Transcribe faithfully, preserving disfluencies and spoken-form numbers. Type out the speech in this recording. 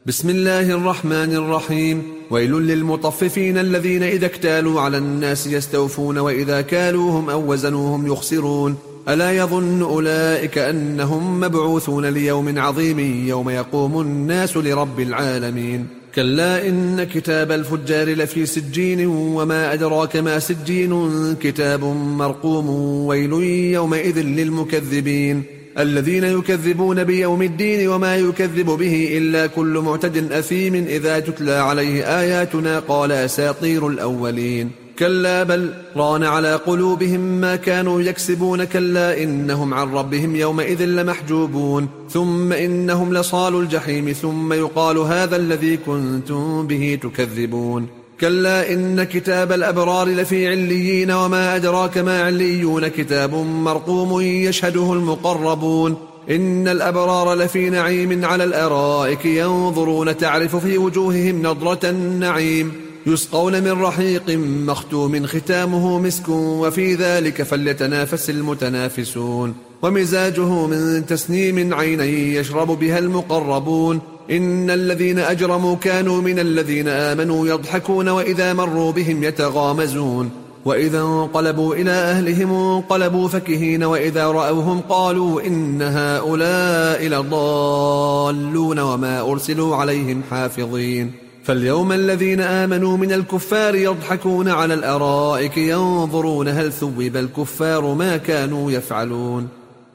بسم الله الرحمن الرحيم. ويل للمطففين الذين إذا اكتالوا على الناس يستوفون وإذا كالوهم أو وزنوهم يخسرون. ألا يظن أولئك أنهم مبعوثون ليوم عظيم يوم يقوم الناس لرب العالمين. كلا إن كتاب الفجار لفي سجين وما أدراك ما سجين كتاب مرقوم. ويل يومئذ للمكذبين الذين يكذبون بيوم الدين وما يكذب به إلا كل معتد أثيم إذا تتلى عليه آياتنا قال أساطير الأولين. كلا بل ران على قلوبهم ما كانوا يكسبون. كلا إنهم عن ربهم يومئذ لمحجوبون. ثم إنهم لصالوا الجحيم ثم يقال هذا الذي كنتم به تكذبون. كلا إن كتاب الأبرار لفي عليين وما أدراك ما عليون كتاب مرقوم يشهده المقربون. إن الأبرار لفي نعيم على الأرائك ينظرون تعرف في وجوههم نضرة النعيم يسقون من رحيق مختوم ختامه مسك وفي ذلك فليتنافس المتنافسون. ومزاجه من تسنيم عينا يشرب بها المقربون. إن الذين أجرموا كانوا من الذين آمنوا يضحكون وإذا مروا بهم يتغامزون. وإذا انقلبوا إلى أهلهم انقلبوا فكهين وإذا رأوهم قالوا إن هؤلاء لضالون وما أرسلوا عليهم حافظين. فاليوم الذين آمنوا من الكفار يضحكون على الأرائك ينظرون هل ثوب الكفار ما كانوا يفعلون.